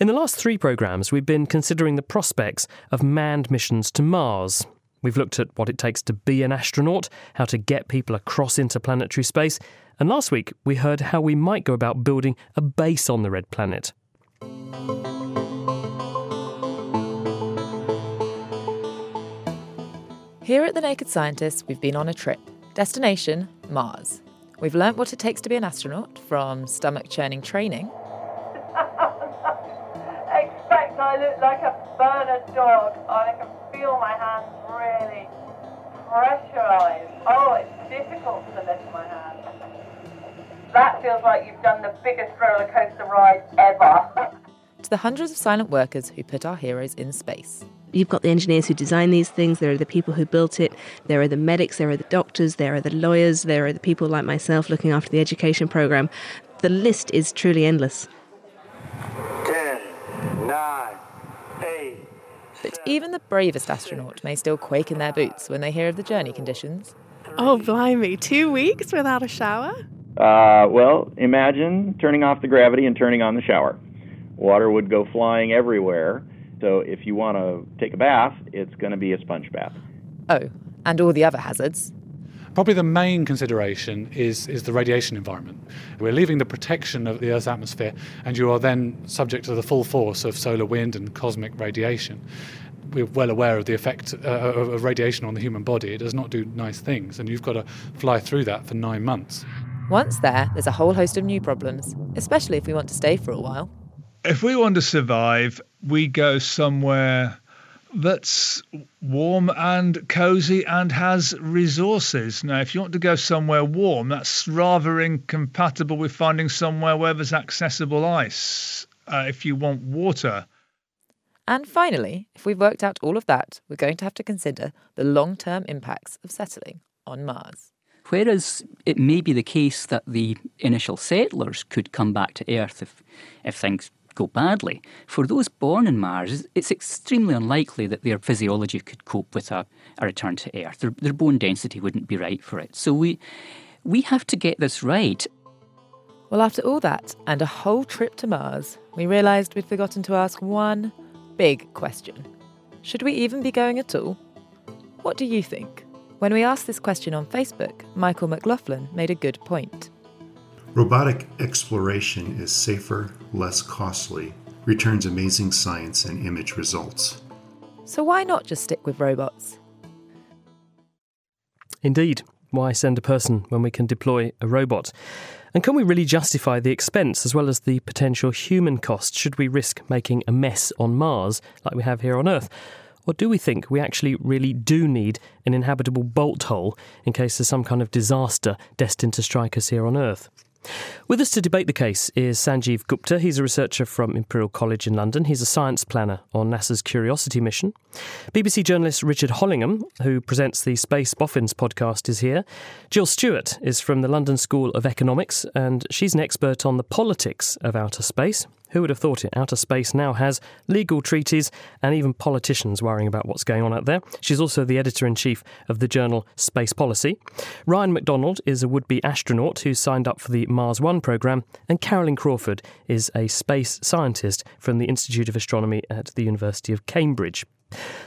In the last 3 programmes, we've been considering the prospects of manned missions to Mars. We've looked at what it takes to be an astronaut, how to get people across interplanetary space, and last week we heard how we might go about building a base on the red planet. Here at The Naked Scientists, we've been on a trip. Destination, Mars. We've learnt what it takes to be an astronaut, from stomach-churning training. Expect I look like a Bernard dog. I can feel my hands really pressurised. Oh, it's difficult to lift my hands. That feels like you've done the biggest roller coaster ride ever. To the hundreds of silent workers who put our heroes in space. You've got the engineers who design these things, there are the people who built it, there are the medics, there are the doctors, there are the lawyers, there are the people like myself looking after the education programme. The list is truly endless. 10, 9, 8... But even the bravest astronaut may still quake in their boots when they hear of the journey conditions. Oh, blimey, 2 weeks without a shower? Well, imagine turning off the gravity and turning on the shower. Water would go flying everywhere. So if you want to take a bath, it's going to be a sponge bath. Oh, and all the other hazards. Probably the main consideration is the radiation environment. We're leaving the protection of the Earth's atmosphere, and you are then subject to the full force of solar wind and cosmic radiation. We're well aware of the effect of radiation on the human body. It does not do nice things, and you've got to fly through that for 9 months. Once there's a whole host of new problems, especially if we want to stay for a while. If we want to survive, we go somewhere that's warm and cosy and has resources. Now, if you want to go somewhere warm, that's rather incompatible with finding somewhere where there's accessible ice. If you want water. And finally, if we've worked out all of that, we're going to have to consider the long-term impacts of settling on Mars. Whereas it may be the case that the initial settlers could come back to Earth if things go badly, for those born on Mars, it's extremely unlikely that their physiology could cope with a return to Earth. Their bone density wouldn't be right for it. So we have to get this right. Well, after all that and a whole trip to Mars, we realised we'd forgotten to ask one big question. Should we even be going at all? What do you think? When we asked this question on Facebook, Michael McLaughlin made a good point. Robotic exploration is safer, less costly, returns amazing science and image results. So why not just stick with robots? Indeed, why send a person when we can deploy a robot? And can we really justify the expense as well as the potential human cost should we risk making a mess on Mars like we have here on Earth? Or do we think we actually really do need an inhabitable bolt hole in case there's some kind of disaster destined to strike us here on Earth? With us to debate the case is Sanjeev Gupta. He's a researcher from Imperial College in London. He's a science planner on NASA's Curiosity mission. BBC journalist Richard Hollingham, who presents the Space Boffins podcast, is here. Jill Stewart is from the London School of Economics, and she's an expert on the politics of outer space. Who would have thought it? Outer space now has legal treaties and even politicians worrying about what's going on out there. She's also the editor-in-chief of the journal Space Policy. Ryan McDonald is a would-be astronaut who's signed up for the Mars One programme, and Carolyn Crawford is a space scientist from the Institute of Astronomy at the University of Cambridge.